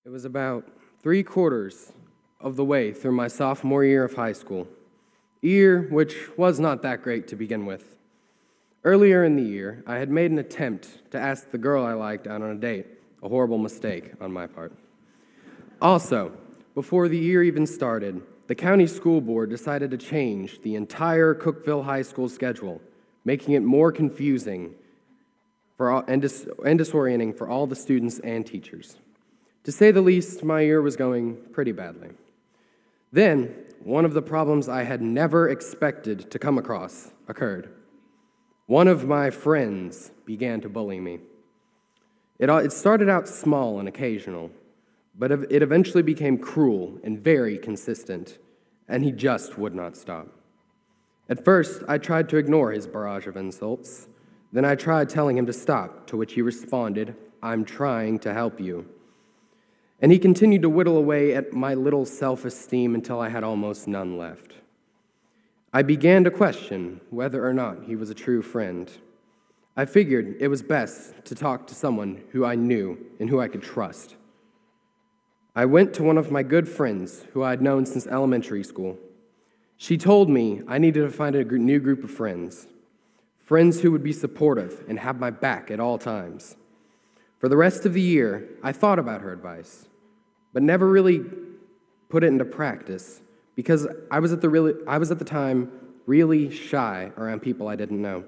It was about 3/4 of the way through my sophomore year of high school, a year which was not that great to begin with. Earlier in the year, I had made an attempt to ask the girl I liked out on a date, a horrible mistake on my part. Also, before the year even started, the county school board decided to change the entire Cookeville High School schedule, making it more confusing and disorienting for all the students and teachers. To say the least, my year was going pretty badly. Then, one of the problems I had never expected to come across occurred. One of my friends began to bully me. It started out small and occasional, but it eventually became cruel and very consistent, and he just would not stop. At first, I tried to ignore his barrage of insults. Then I tried telling him to stop, to which he responded, "I'm trying to help you." And he continued to whittle away at my little self-esteem until I had almost none left. I began to question whether or not he was a true friend. I figured it was best to talk to someone who I knew and who I could trust. I went to one of my good friends who I had known since elementary school. She told me I needed to find a new group of friends who would be supportive and have my back at all times. For the rest of the year, I thought about her advice, but never really put it into practice because I was at the time really shy around people I didn't know.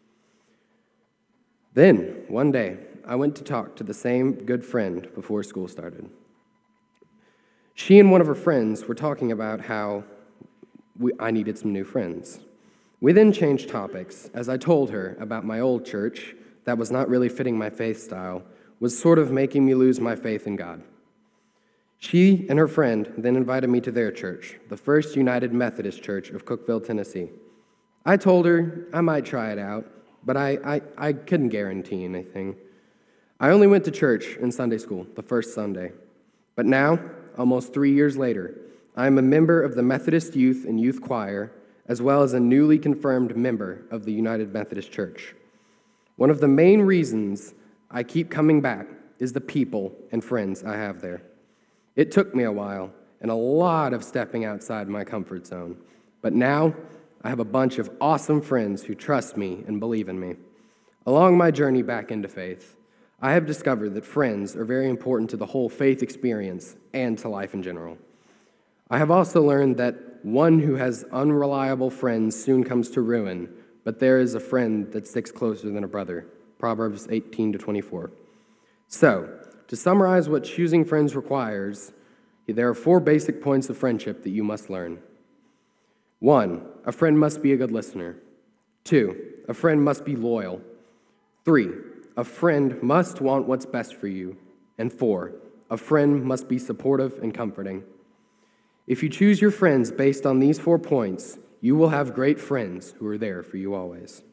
Then, one day, I went to talk to the same good friend before school started. She and one of her friends were talking about how I needed some new friends. We then changed topics as I told her about my old church that was not really fitting my faith style, was sort of making me lose my faith in God. She and her friend then invited me to their church, the First United Methodist Church of Cookeville, Tennessee. I told her I might try it out, but I couldn't guarantee anything. I only went to church in Sunday school, the first Sunday. But now, almost 3 years later, I am a member of the Methodist Youth and Youth Choir, as well as a newly confirmed member of the United Methodist Church. One of the main reasons I keep coming back is the people and friends I have there. It took me a while and a lot of stepping outside my comfort zone, but now I have a bunch of awesome friends who trust me and believe in me. Along my journey back into faith, I have discovered that friends are very important to the whole faith experience and to life in general. I have also learned that one who has unreliable friends soon comes to ruin, but there is a friend that sticks closer than a brother. Proverbs 18-24. So, to summarize what choosing friends requires, there are 4 basic points of friendship that you must learn. 1, a friend must be a good listener. 2, a friend must be loyal. 3, a friend must want what's best for you. And 4, a friend must be supportive and comforting. If you choose your friends based on these 4 points, you will have great friends who are there for you always.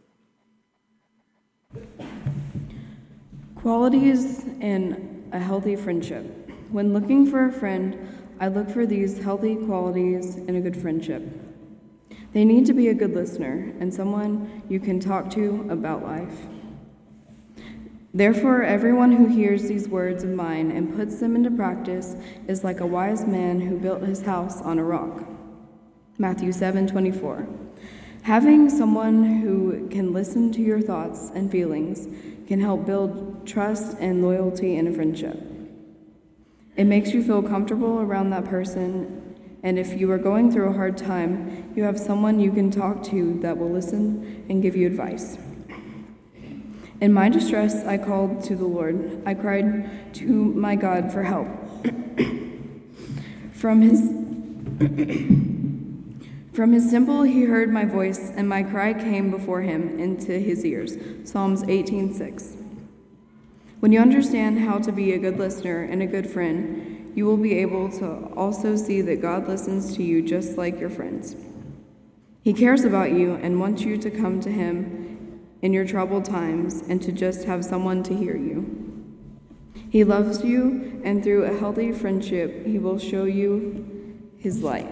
Qualities in a healthy friendship. When looking for a friend, I look for these healthy qualities in a good friendship. They need to be a good listener and someone you can talk to about life. Therefore, everyone who hears these words of mine and puts them into practice is like a wise man who built his house on a rock. Matthew 7:24. Having someone who can listen to your thoughts and feelings can help build trust and loyalty in a friendship. It makes you feel comfortable around that person, and if you are going through a hard time, you have someone you can talk to that will listen and give you advice. In my distress, I called to the Lord. I cried to my God for help. From his temple, he heard my voice, and my cry came before him into his ears. Psalms 18:6. When you understand how to be a good listener and a good friend, you will be able to also see that God listens to you just like your friends. He cares about you and wants you to come to him in your troubled times and to just have someone to hear you. He loves you, and through a healthy friendship, he will show you his light.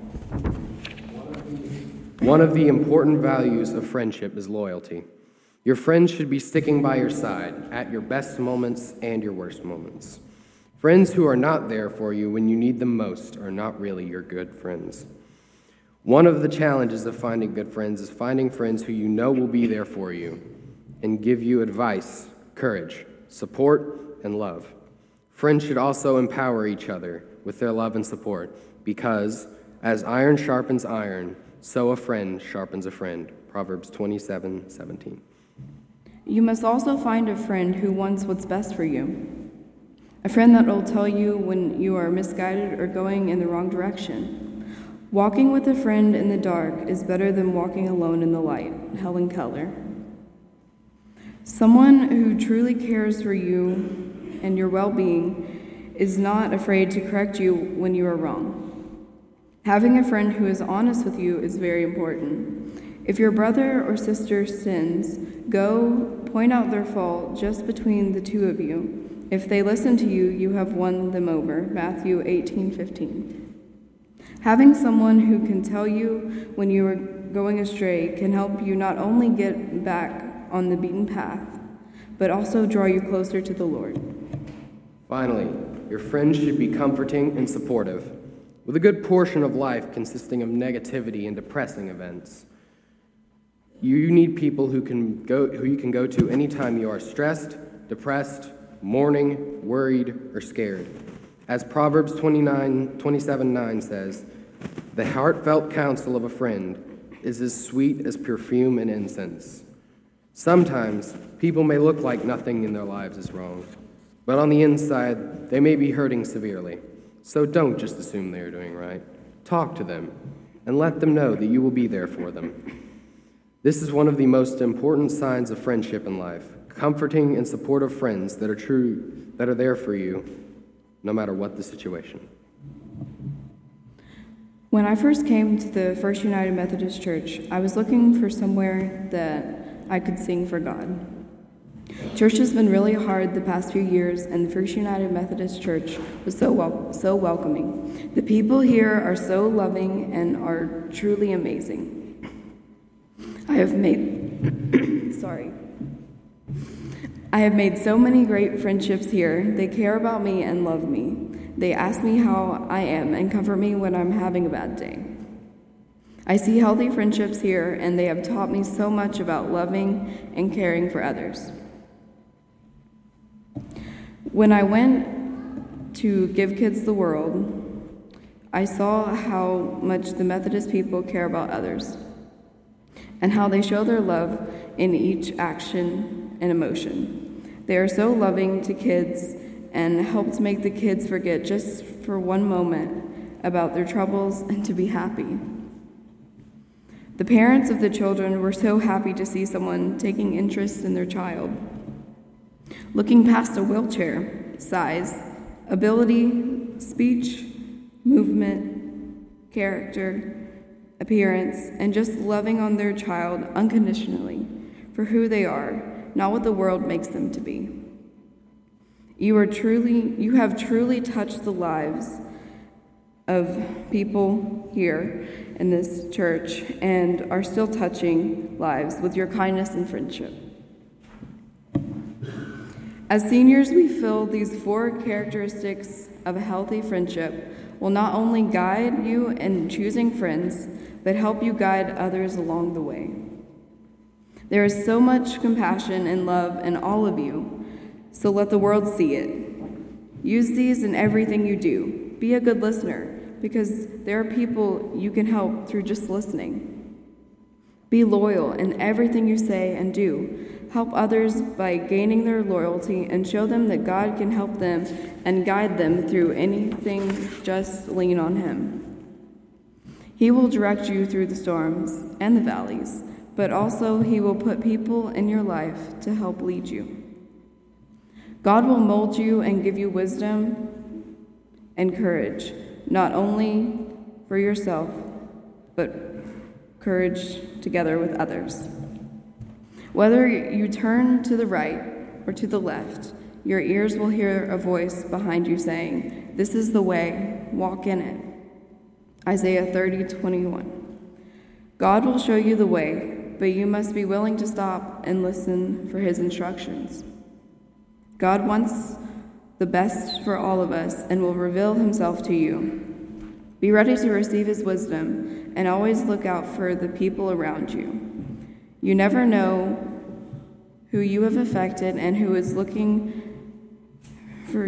One of the important values of friendship is loyalty. Your friends should be sticking by your side at your best moments and your worst moments. Friends who are not there for you when you need them most are not really your good friends. One of the challenges of finding good friends is finding friends who you know will be there for you and give you advice, courage, support, and love. Friends should also empower each other with their love and support because, as iron sharpens iron, so a friend sharpens a friend. Proverbs 27:17. You must also find a friend who wants what's best for you. A friend that will tell you when you are misguided or going in the wrong direction. Walking with a friend in the dark is better than walking alone in the light. Helen Keller. Someone who truly cares for you and your well-being is not afraid to correct you when you are wrong. Having a friend who is honest with you is very important. If your brother or sister sins, go point out their fault just between the two of you. If they listen to you, you have won them over. Matthew 18:15. Having someone who can tell you when you are going astray can help you not only get back on the beaten path, but also draw you closer to the Lord. Finally, your friends should be comforting and supportive, with a good portion of life consisting of negativity and depressing events. You need people who you can go to anytime you are stressed, depressed, mourning, worried, or scared. As Proverbs 27:9 says, "The heartfelt counsel of a friend is as sweet as perfume and incense." Sometimes people may look like nothing in their lives is wrong, but on the inside, they may be hurting severely. So don't just assume they are doing right. Talk to them and let them know that you will be there for them. This is one of the most important signs of friendship in life. Comforting and supportive friends that are there for you, no matter what the situation. When I first came to the First United Methodist Church, I was looking for somewhere that I could sing for God. Church has been really hard the past few years, and the First United Methodist Church was so welcoming. The people here are so loving and are truly amazing. I have made so many great friendships here. They care about me and love me. They ask me how I am and comfort me when I'm having a bad day. I see healthy friendships here, and they have taught me so much about loving and caring for others. When I went to Give Kids the World, I saw how much the Methodist people care about others and how they show their love in each action and emotion. They are so loving to kids and help to make the kids forget just for one moment about their troubles and to be happy. The parents of the children were so happy to see someone taking interest in their child. Looking past a wheelchair, size, ability, speech, movement, character, appearance, and just loving on their child unconditionally for who they are, not what the world makes them to be. You have truly touched the lives of people here in this church and are still touching lives with your kindness and friendship. As seniors, we feel these 4 characteristics of a healthy friendship will not only guide you in choosing friends, but help you guide others along the way. There is so much compassion and love in all of you, so let the world see it. Use these in everything you do. Be a good listener, because there are people you can help through just listening. Be loyal in everything you say and do. Help others by gaining their loyalty and show them that God can help them and guide them through anything. Just lean on Him. He will direct you through the storms and the valleys, but also He will put people in your life to help lead you. God will mold you and give you wisdom and courage, not only for yourself, but courage together with others. Whether you turn to the right or to the left, your ears will hear a voice behind you saying, "This is the way, walk in it." Isaiah 30:21. God will show you the way, but you must be willing to stop and listen for His instructions. God wants the best for all of us, and will reveal himself to you. Be ready to receive his wisdom, and always look out for the people around you. You never know who you have affected and who is looking to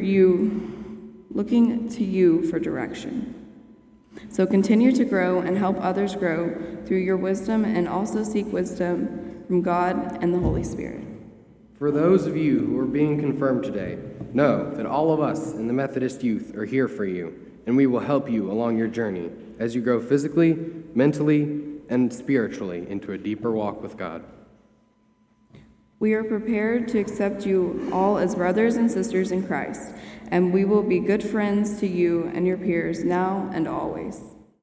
you for direction. So continue to grow and help others grow through your wisdom, and also seek wisdom from God and the Holy Spirit. For those of you who are being confirmed today, know that all of us in the Methodist Youth are here for you, and we will help you along your journey as you grow physically, mentally, and spiritually into a deeper walk with God. We are prepared to accept you all as brothers and sisters in Christ, and we will be good friends to you and your peers now and always.